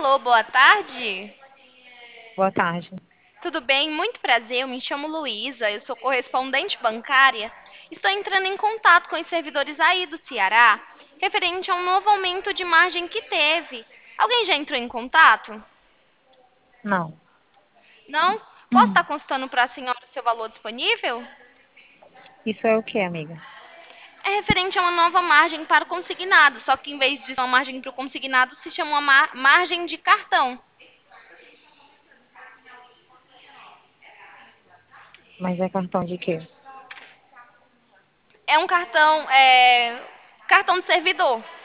Alô, boa tarde. Boa tarde. Tudo bem? Muito prazer. Eu me chamo Luísa, eu sou correspondente bancária. Estou entrando em contato com os servidores aí do Ceará, referente a um novo aumento de margem que teve. Alguém já entrou em contato? Não. Não? Posso estar Hum. consultando para a senhora o seu valor disponível? Isso é o que, amiga? É referente a uma nova margem para o consignado, só que em vez de uma margem para o consignado, se chama uma margem de cartão. Mas é cartão de quê? É um cartão, cartão de servidor.